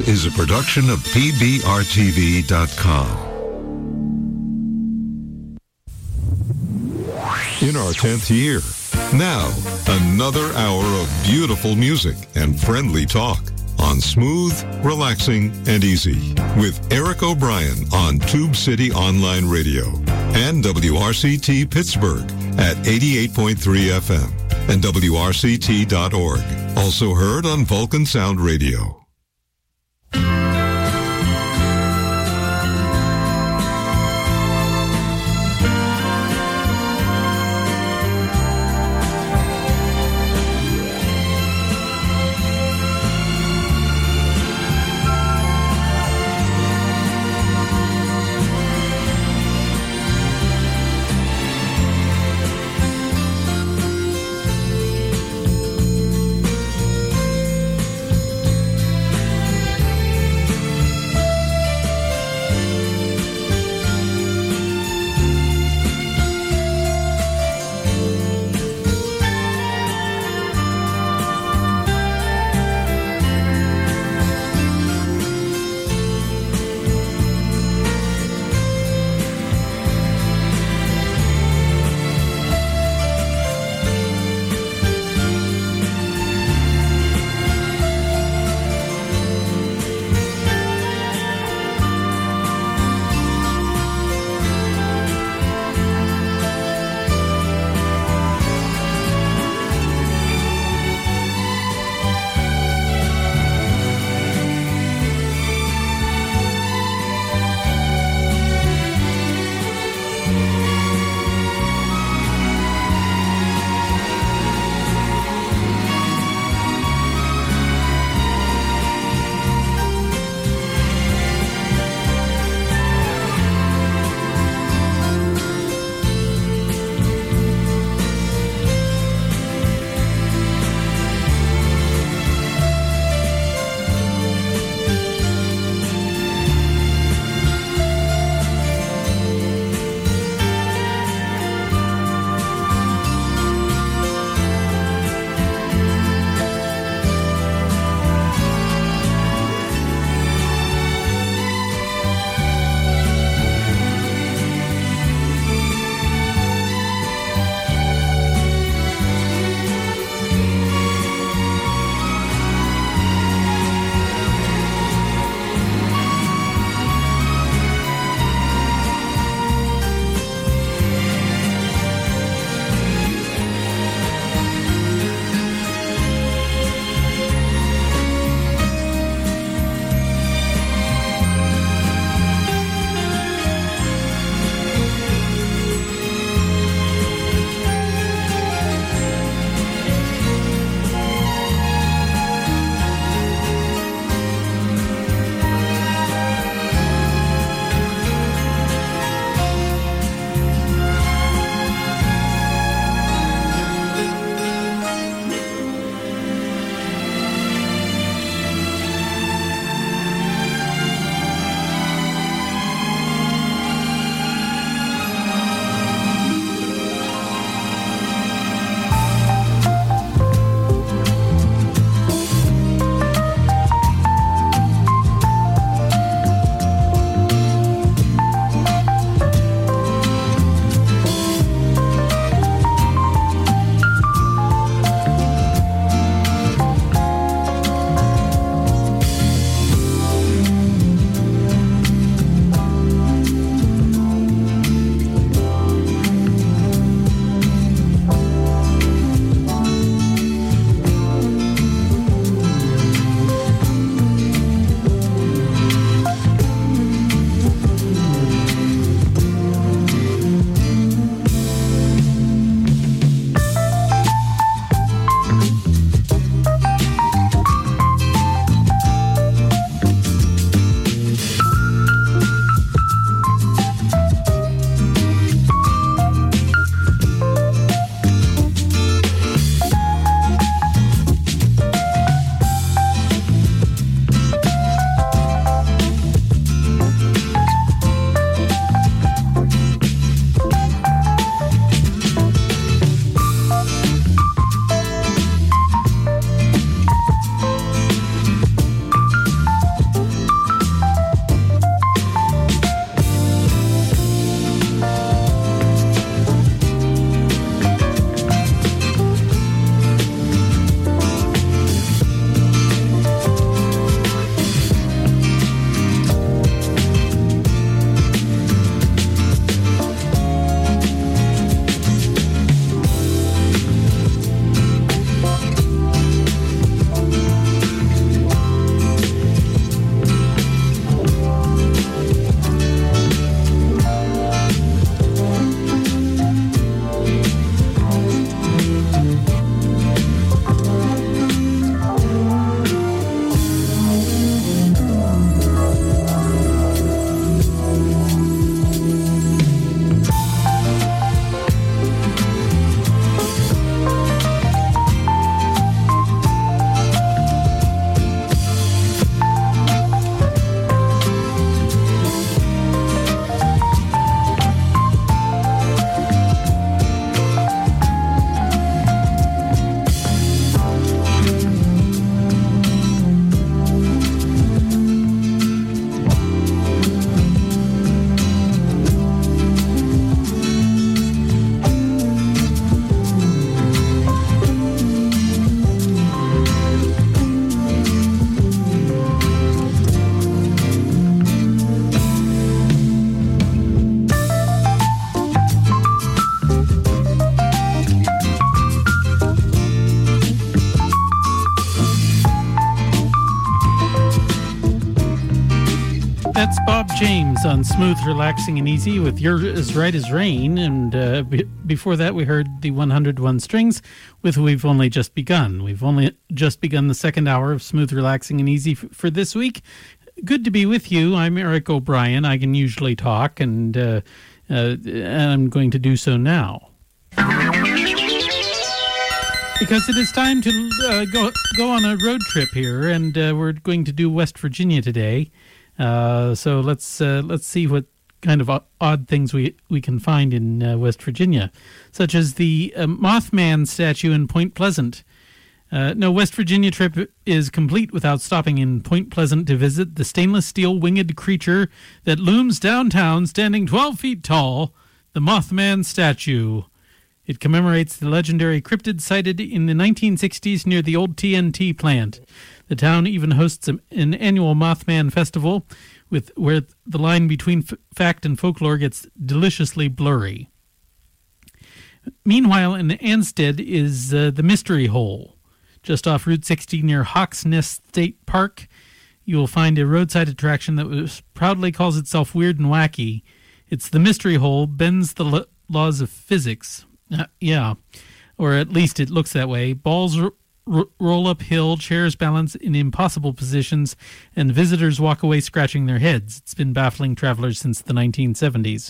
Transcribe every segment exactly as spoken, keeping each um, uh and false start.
is a production of P B R T V dot com. In our tenth year, now another hour of beautiful music and friendly talk on Smooth, Relaxing, and Easy with Eric O'Brien on Tube City Online Radio and W R C T Pittsburgh at eighty-eight point three F M and W R C T dot org. Also heard on Vulcan Sound Radio. James on Smooth, Relaxing, and Easy with You're As Right As Rain. And uh, b- before that, we heard the one hundred one Strings with We've Only Just Begun. We've only just begun the second hour of Smooth, Relaxing, and Easy f- for this week. Good to be with you. I'm Eric O'Brien. I can usually talk, and uh, uh, I'm going to do so now. Because it is time to uh, go go on a road trip here, and uh, we're going to do West Virginia today. Uh, so let's uh, let's see what kind of odd things we, we can find in uh, West Virginia, such as the uh, Mothman statue in Point Pleasant. Uh, no West Virginia trip is complete without stopping in Point Pleasant to visit the stainless steel winged creature that looms downtown, standing twelve feet tall, the Mothman statue. It commemorates the legendary cryptid sighted in the nineteen sixties near the old T N T plant. The town even hosts an annual Mothman festival, with where the line between f- fact and folklore gets deliciously blurry. Meanwhile, in Ansted is uh, the Mystery Hole. Just off Route sixty near Hawks Nest State Park, you will find a roadside attraction that was, proudly calls itself Weird and Wacky. It's the Mystery Hole, bends the lo- laws of physics. Uh, yeah, or at least it looks that way. Balls r- r- roll uphill, chairs balance in impossible positions, and visitors walk away scratching their heads. It's been baffling travelers since the nineteen seventies.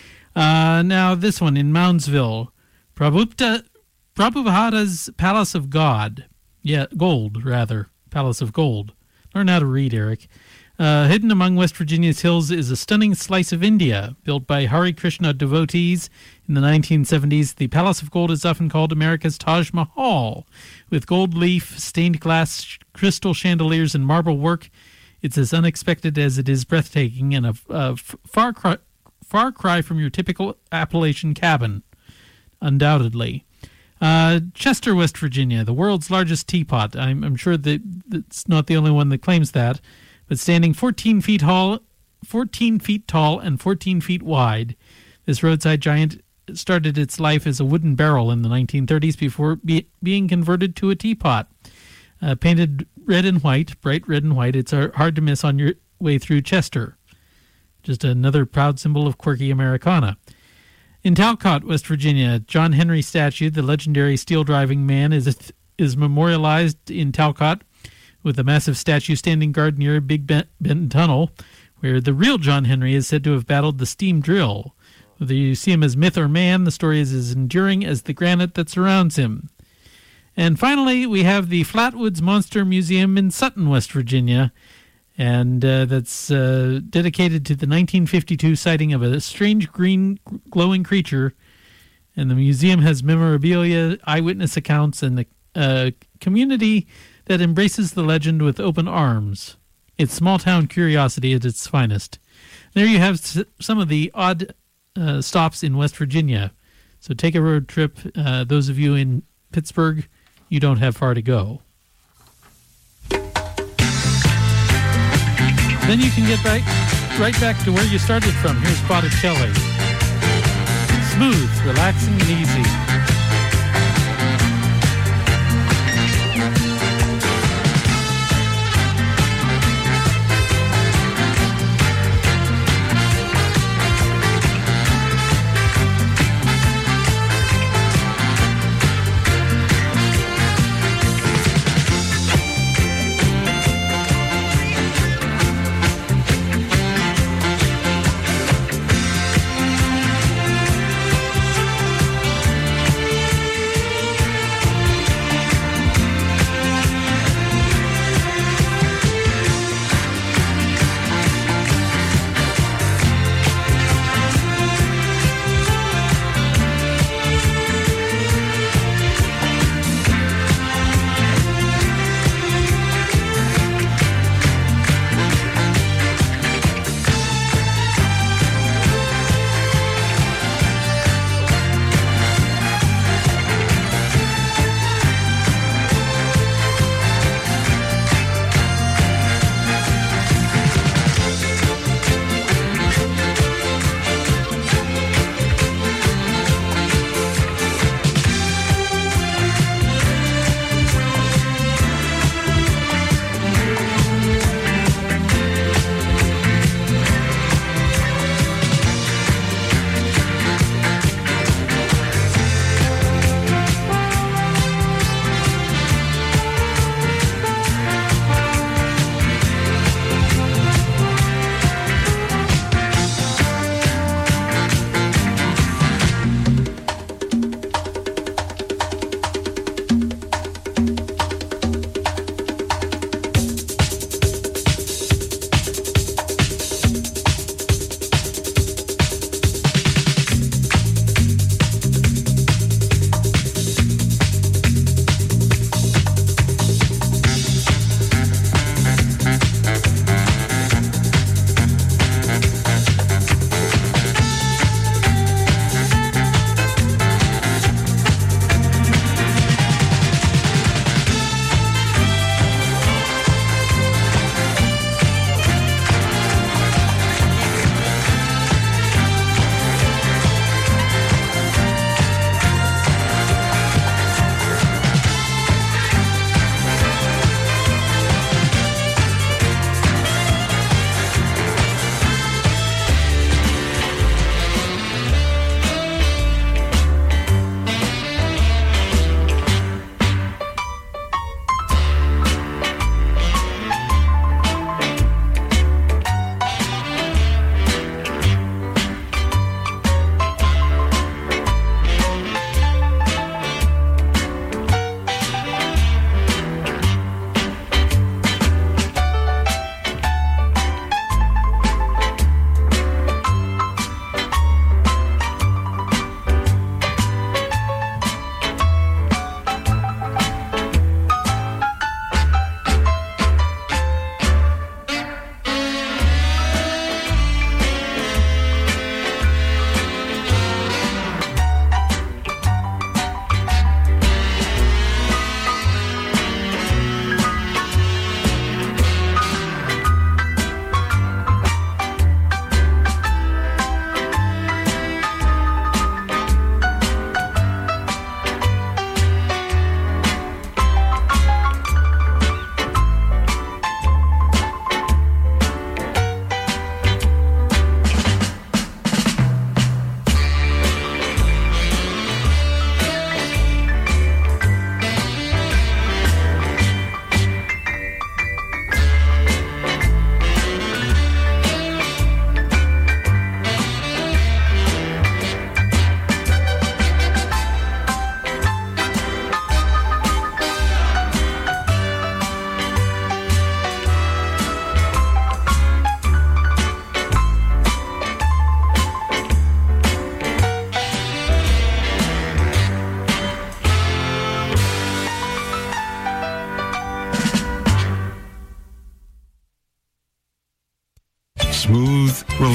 Uh, now this one in Moundsville, Prabhupta, Prabhupada Palace of God. Yeah, gold, rather. Palace of Gold. Learn how to read, Eric. Uh, hidden among West Virginia's hills is a stunning slice of India, built by Hare Krishna devotees in the nineteen seventies. The Palace of Gold is often called America's Taj Mahal. With gold leaf, stained glass, crystal chandeliers, and marble work, it's as unexpected as it is breathtaking, and a, a far cry, far cry from your typical Appalachian cabin, undoubtedly. Uh, Chester, West Virginia, the world's largest teapot. I'm, I'm sure that it's not the only one that claims that. But standing fourteen feet tall, fourteen feet tall and fourteen feet wide, this roadside giant started its life as a wooden barrel in the nineteen thirties before be, being converted to a teapot. Uh, painted red and white, bright red and white, it's hard to miss on your way through Chester. Just another proud symbol of quirky Americana. In Talcott, West Virginia, John Henry statue, the legendary steel-driving man, is is memorialized in Talcott, with a massive statue standing guard near Big Bend Tunnel, where the real John Henry is said to have battled the steam drill. Whether you see him as myth or man, the story is as enduring as the granite that surrounds him. And finally, we have the Flatwoods Monster Museum in Sutton, West Virginia, and uh, that's uh, dedicated to the nineteen fifty-two sighting of a strange green glowing creature. And the museum has memorabilia, eyewitness accounts, and a uh, community that embraces the legend with open arms. It's small-town curiosity at its finest. There you have s- some of the odd uh, stops in West Virginia. So take a road trip. Uh, those of you in Pittsburgh, you don't have far to go. Then you can get back right back to where you started from. Here's Botticelli. Smooth, relaxing, and easy.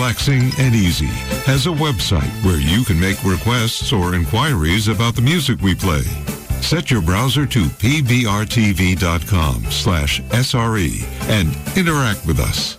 Relaxing and Easy has a website where you can make requests or inquiries about the music we play. Set your browser to p b r t v dot com slash S R E and interact with us.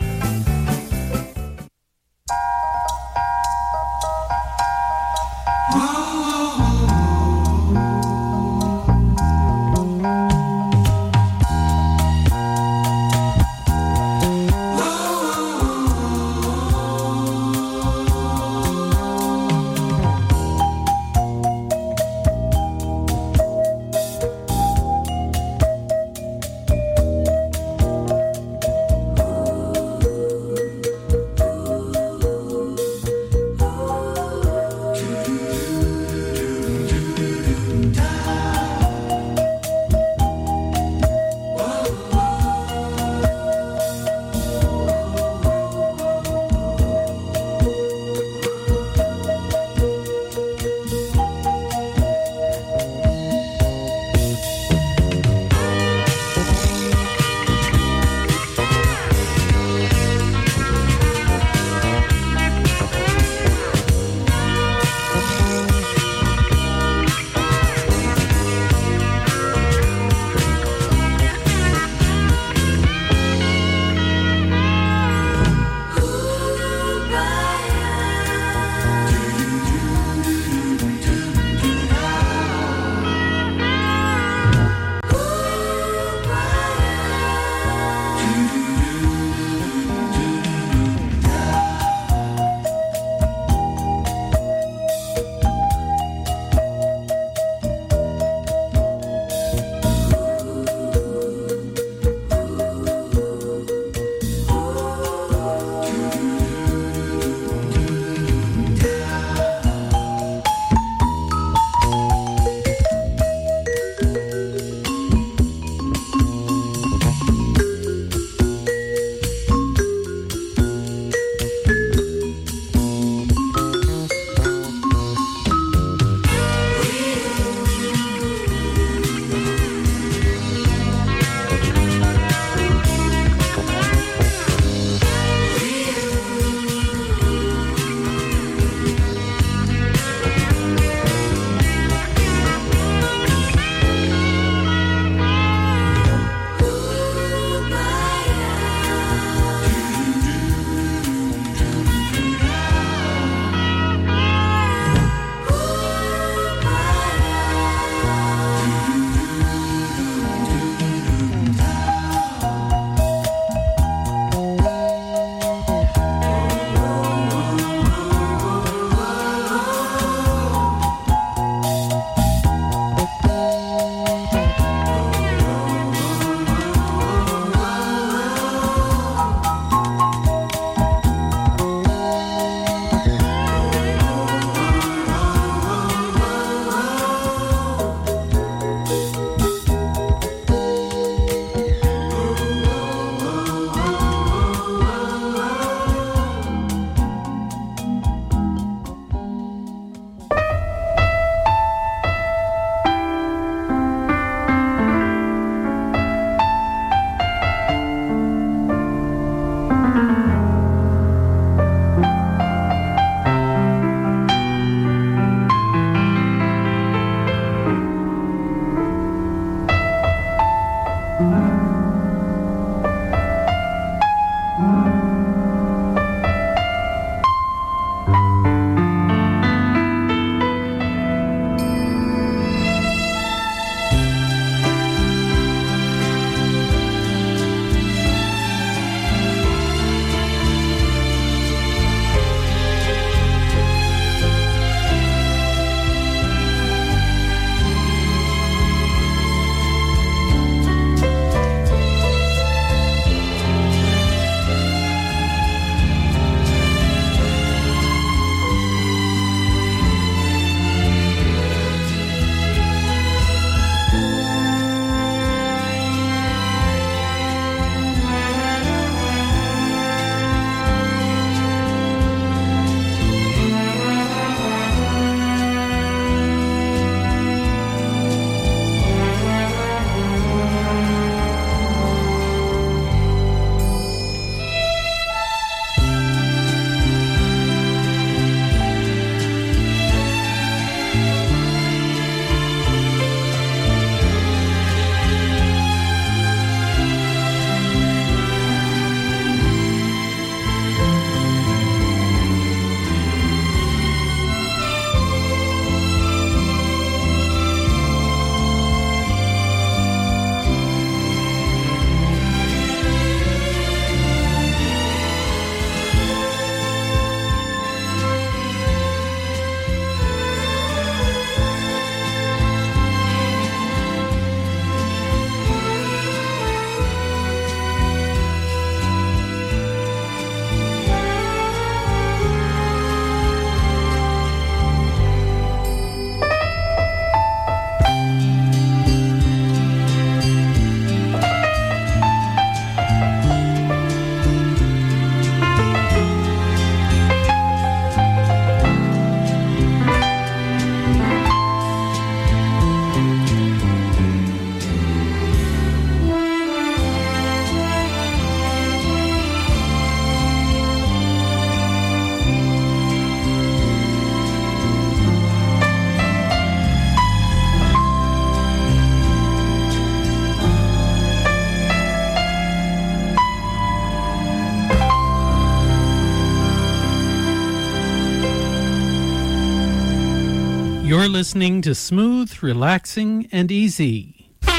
listening to Smooth, Relaxing, and Easy.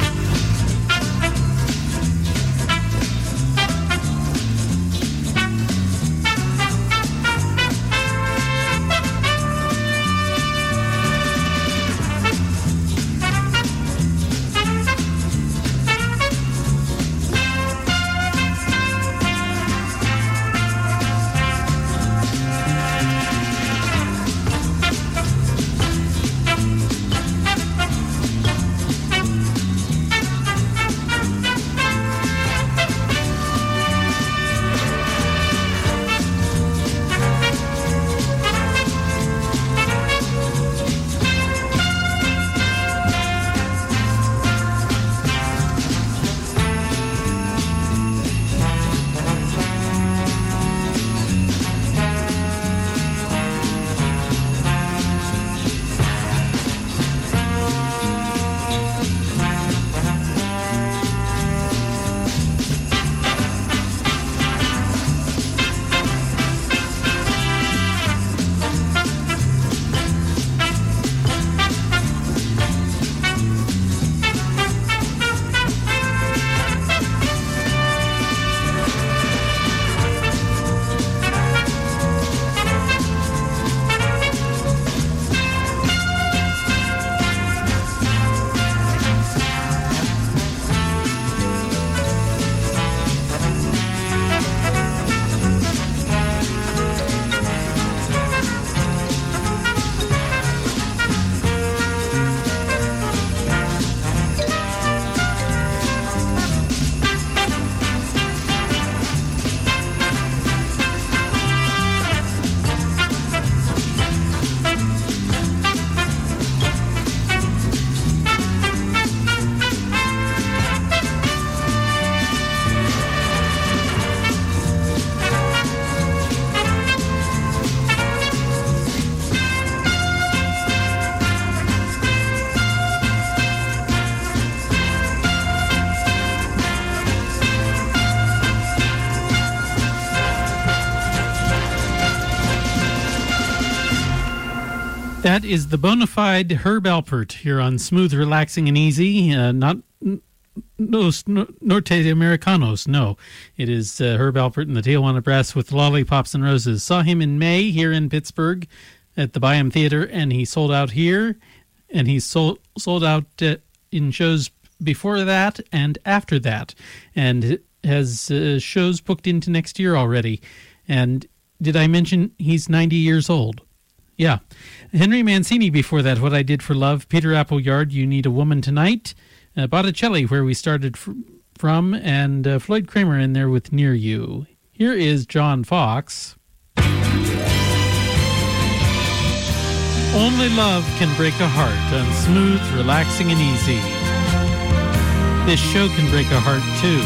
That is the bona fide Herb Alpert here on Smooth, Relaxing, and Easy. Uh, not Los Norte Americanos, no. It is uh, Herb Alpert and the Tijuana Brass with Lollipops and Roses. Saw him in May here in Pittsburgh at the Byham Theater, and he sold out here, and he sold, sold out uh, in shows before that and after that, and has uh, shows booked into next year already. And did I mention he's ninety years old? Yeah. Henry Mancini before that, What I Did for Love, Peter Appleyard, You Need a Woman Tonight, uh, Botticelli, where we started fr- from, and uh, Floyd Kramer in there with Near You. Here is John Fox. Only love can break a heart on Smooth, Relaxing, and Easy. This show can break a heart, too.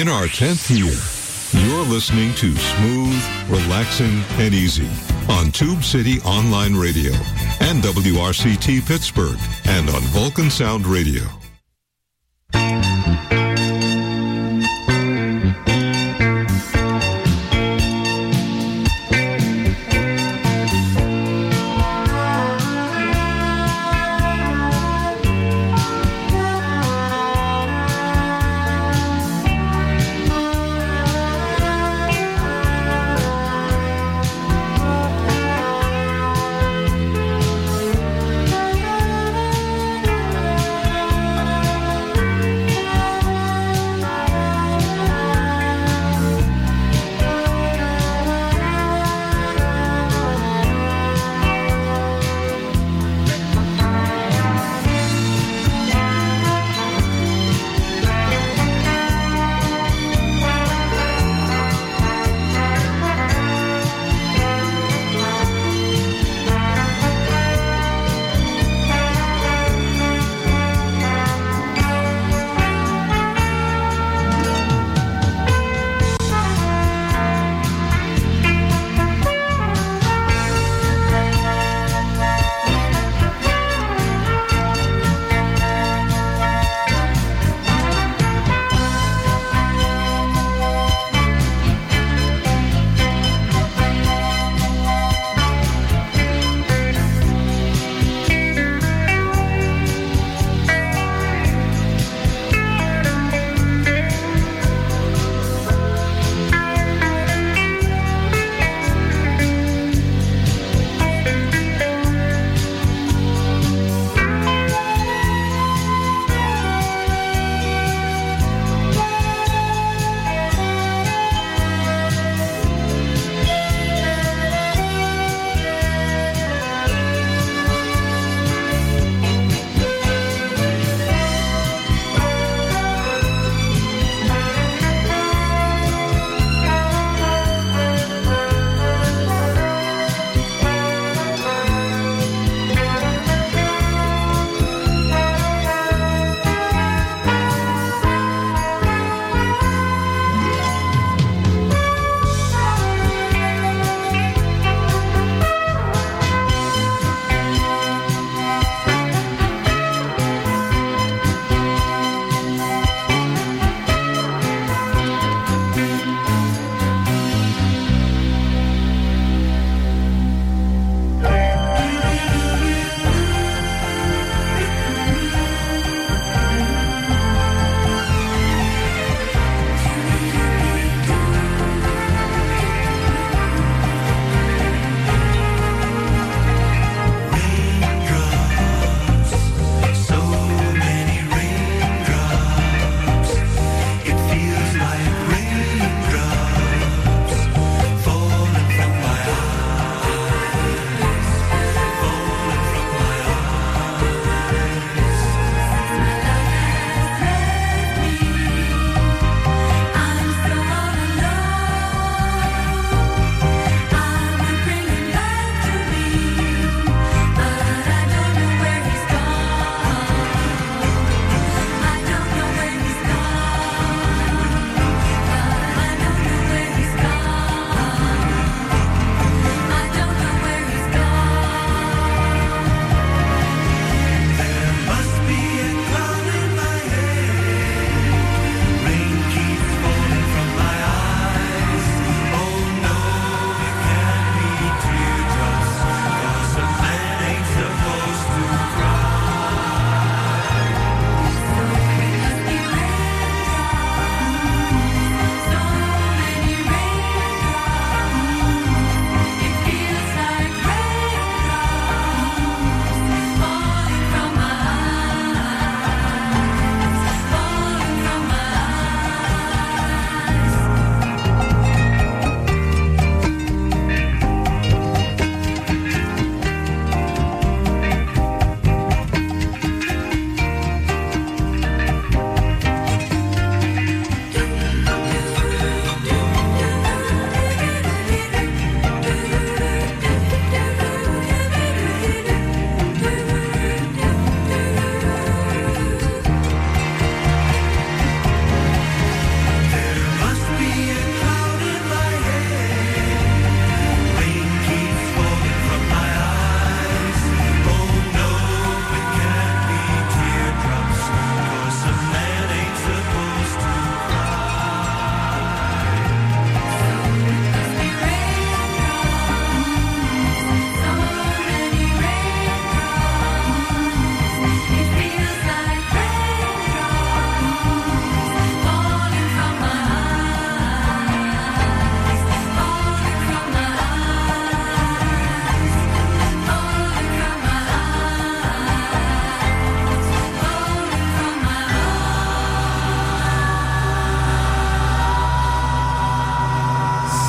In our tenth year, you're listening to Smooth, Relaxing, and Easy on Tube City Online Radio and W R C T Pittsburgh and on Vulcan Sound Radio.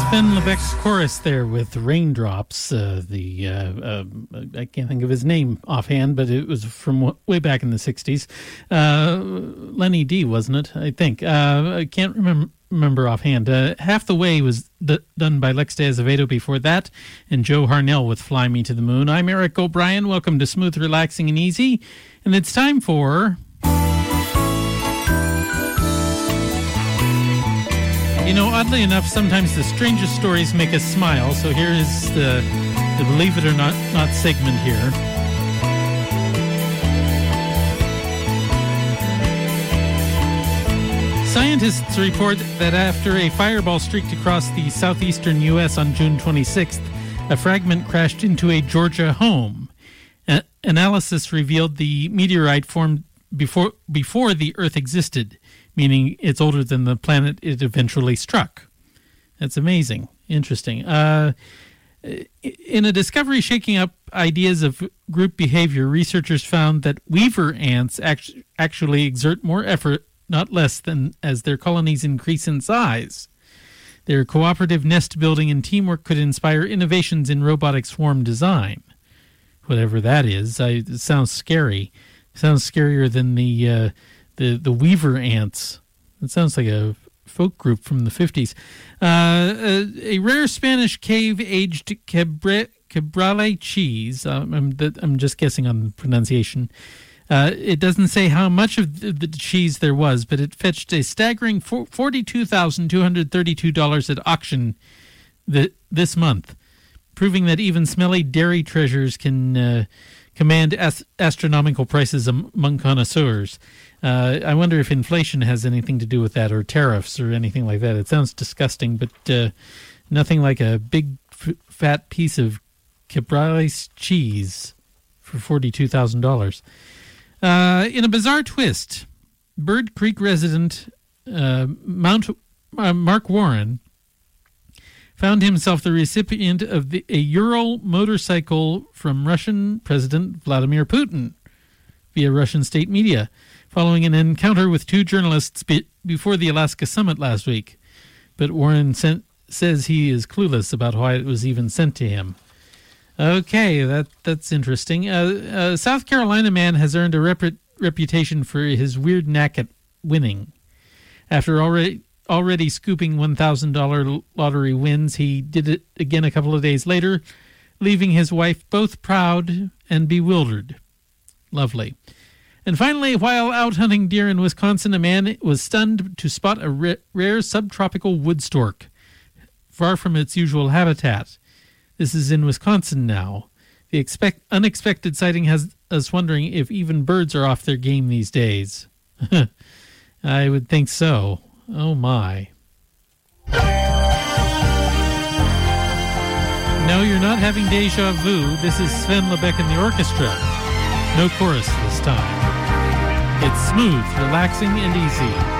Sven Lebeck's chorus there with Raindrops. Uh, the uh, uh, I can't think of his name offhand, but it was from w- way back in the sixties. Uh, Lenny D, wasn't it? I think. Uh, I can't remember remember offhand. Uh, Half the Way was d- done by Lex de Azevedo before that, and Joe Harnell with Fly Me to the Moon. I'm Eric O'Brien. Welcome to Smooth, Relaxing, and Easy. And it's time for... You know, oddly enough, sometimes the strangest stories make us smile. So here is the, the Believe It or Not, not segment here. Scientists report that after a fireball streaked across the southeastern U S on June twenty-sixth, a fragment crashed into a Georgia home. A- analysis revealed the meteorite formed before before the Earth existed, meaning it's older than the planet it eventually struck. That's amazing. Interesting. Uh, in a discovery shaking up ideas of group behavior, researchers found that weaver ants act- actually exert more effort, not less, than as their colonies increase in size. Their cooperative nest building and teamwork could inspire innovations in robotic swarm design. Whatever that is, I, it sounds scary. It sounds scarier than the... Uh, The the Weaver Ants. It sounds like a folk group from the fifties. Uh, a, a rare Spanish cave-aged Cabre, Cabrales cheese. Um, I'm, I'm just guessing on the pronunciation. Uh, it doesn't say how much of the, the cheese there was, but it fetched a staggering forty-two thousand two hundred thirty-two dollars at auction the, this month, proving that even smelly dairy treasures can uh, command as- astronomical prices among connoisseurs. Uh, I wonder if inflation has anything to do with that, or tariffs, or anything like that. It sounds disgusting, but uh, nothing like a big, f- fat piece of Cabrales cheese for forty-two thousand dollars. Uh, in a bizarre twist, Bird Creek resident uh, Mount uh, Mark Warren found himself the recipient of the, a Ural motorcycle from Russian President Vladimir Putin via Russian state media, following an encounter with two journalists be- before the Alaska summit last week. But Warren sent, says he is clueless about why it was even sent to him. Okay, that that's interesting. Uh, a South Carolina man has earned a rep- reputation for his weird knack at winning. After already already scooping one thousand dollars lottery wins, he did it again a couple of days later, leaving his wife both proud and bewildered. Lovely. And finally, while out hunting deer in Wisconsin, a man was stunned to spot a ra- rare subtropical wood stork, far from its usual habitat. This is in Wisconsin now. The expect- unexpected sighting has us wondering if even birds are off their game these days. I would think so. Oh, my. No, you're not having deja vu. This is Sven Lebeck and the orchestra. No chorus this time. It's smooth, relaxing, and easy.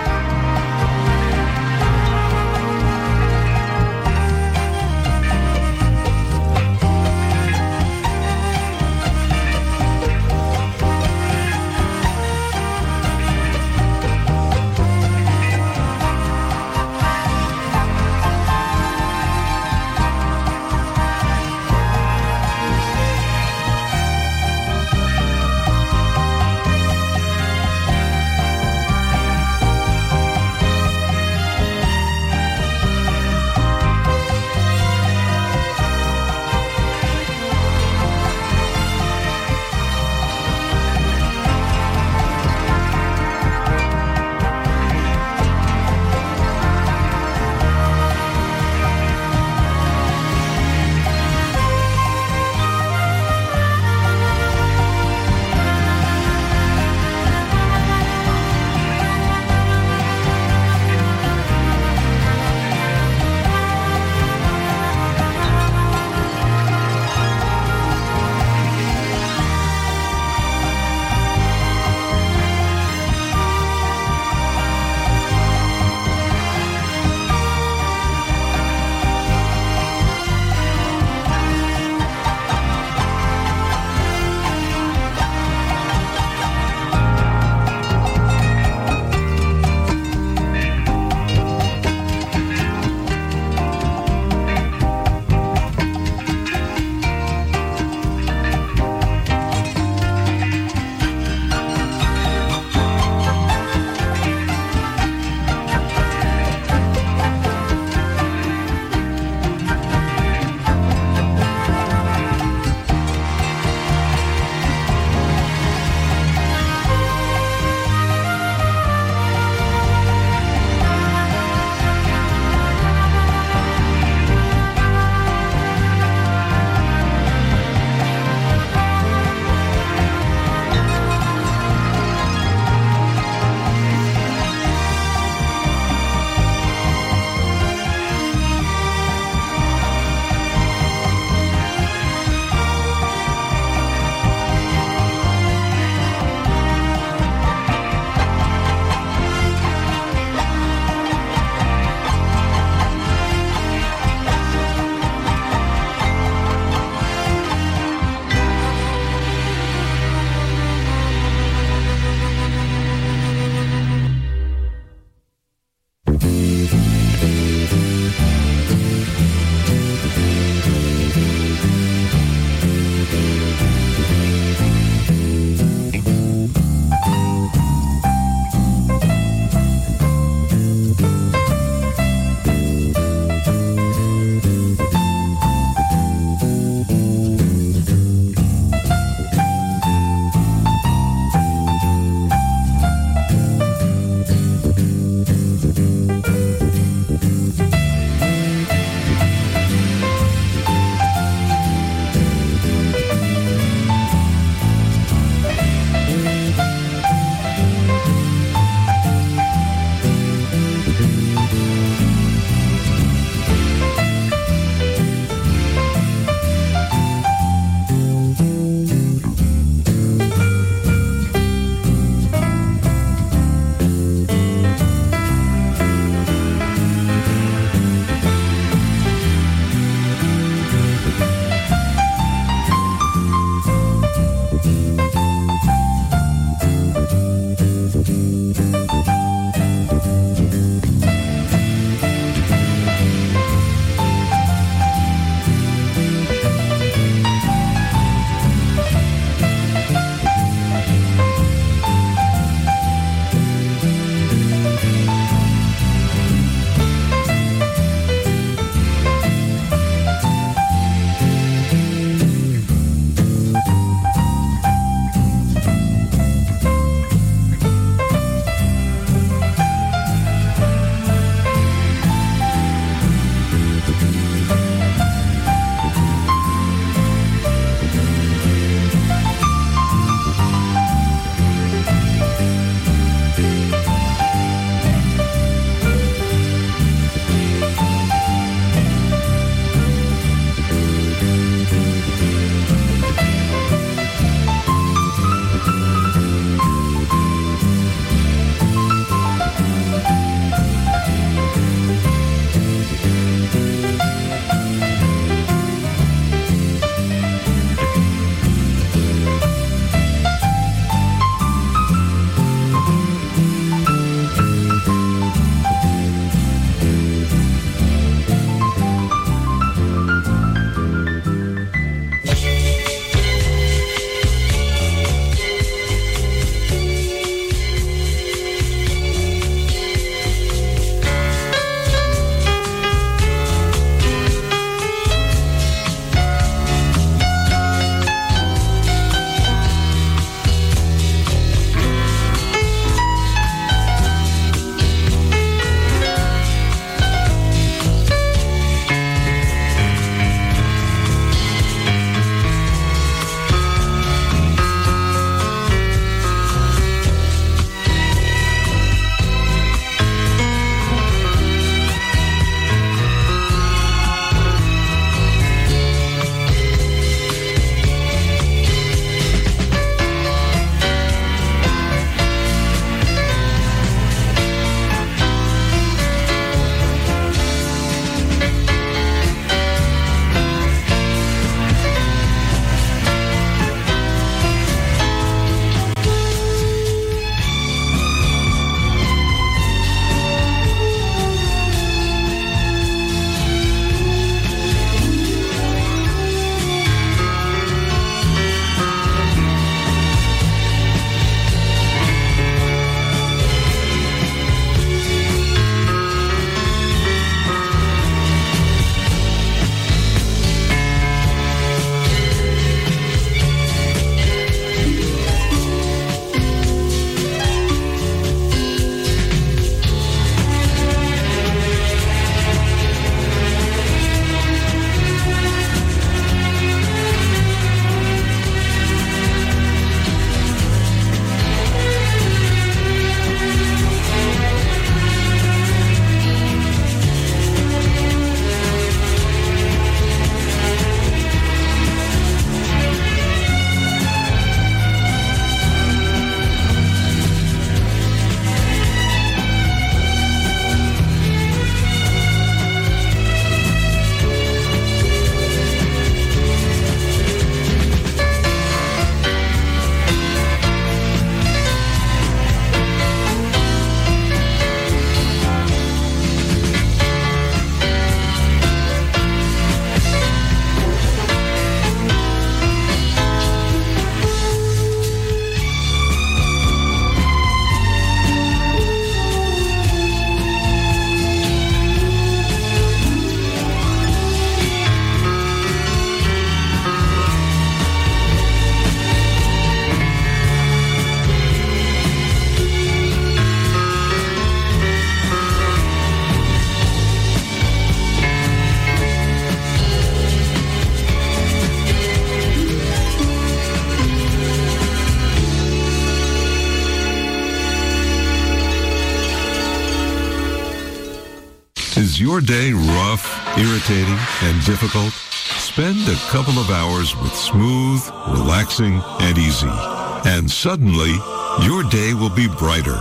Is your day rough, irritating, and difficult? Spend a couple of hours with Smooth, Relaxing, and Easy. And suddenly, your day will be brighter.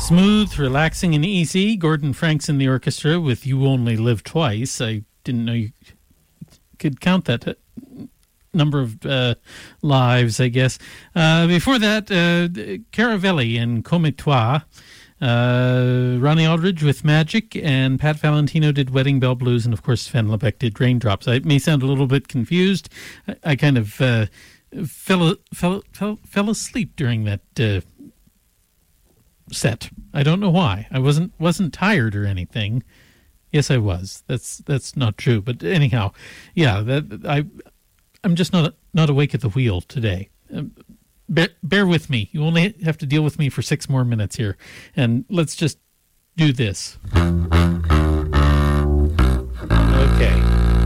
Smooth, relaxing, and easy. Gordon Franks in the orchestra with You Only Live Twice. I didn't know you could count that uh, number of uh, lives, I guess. Uh, before that, uh, Caravelli and Comme Toi. Uh, Ronnie Aldridge with Magic, and Pat Valentino did Wedding Bell Blues, and of course Sven Lebeck did Raindrops. I may sound a little bit confused. I, I kind of uh, fell, fell, fell, fell asleep during that uh, set. I don't know why. I wasn't wasn't tired or anything. Yes, I was. That's that's not true. But anyhow, yeah, that I I'm just not not awake at the wheel today. Um, bear, bear with me. You only have to deal with me for six more minutes here, and let's just do this. Okay.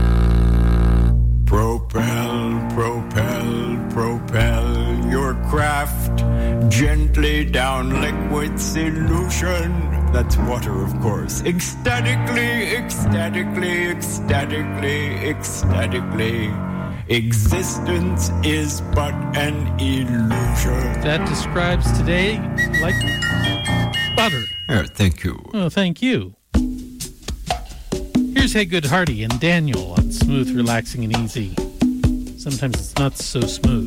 Propel, propel, propel your craft gently down liquid solution. That's water, of course. Ecstatically, ecstatically, ecstatically, ecstatically. Existence is but an illusion. That describes today like butter. Oh, thank you. Oh, thank you. Here's Hey Good Hardy and Daniel on Smooth, Relaxing, and Easy. Sometimes it's not so smooth.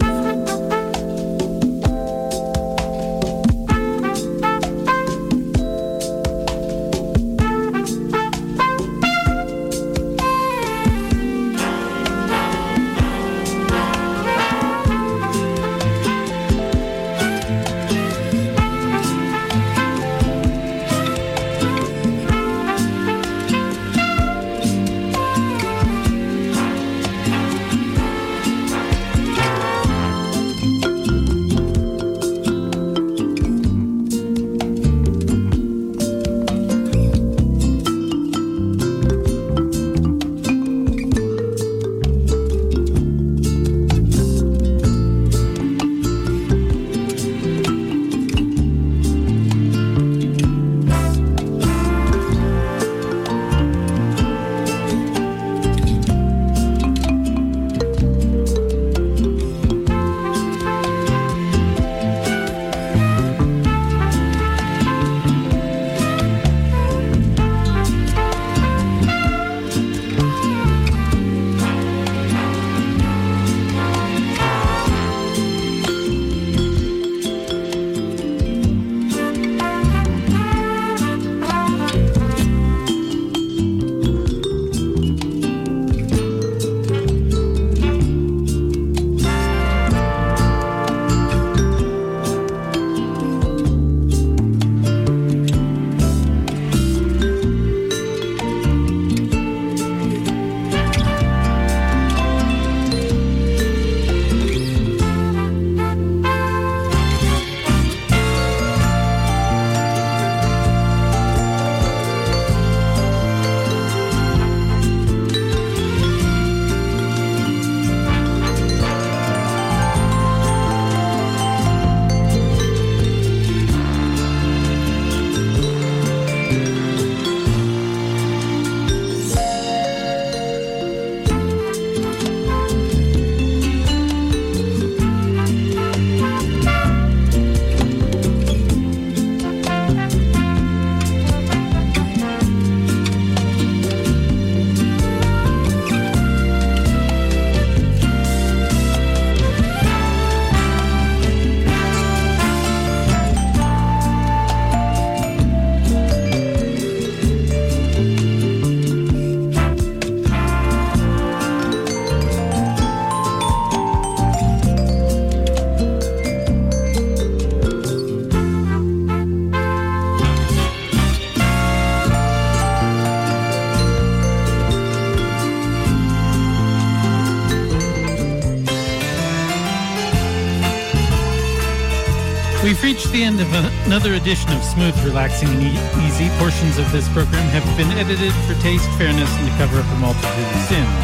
We've reached the end of another edition of Smooth, Relaxing, and e- Easy. Portions of this program have been edited for taste, fairness, and to cover up a multitude of sins.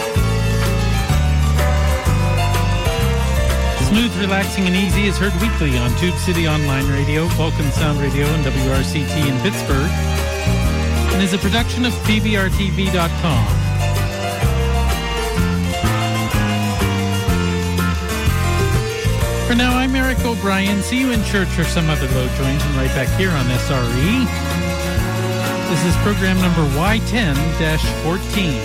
Smooth, Relaxing, and Easy is heard weekly on Tube City Online Radio, Vulcan Sound Radio, and W R C T in Pittsburgh, and is a production of P V R T V dot com. For now, I'm Eric O'Brien. See you in church or some other low joint and right back here on S R E. This is program number Y ten dash fourteen.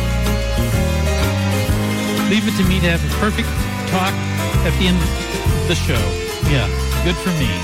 Leave it to me to have a perfect talk at the end of the show. Yeah, good for me.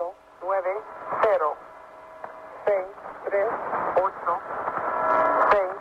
seis, tres, ocho, seis,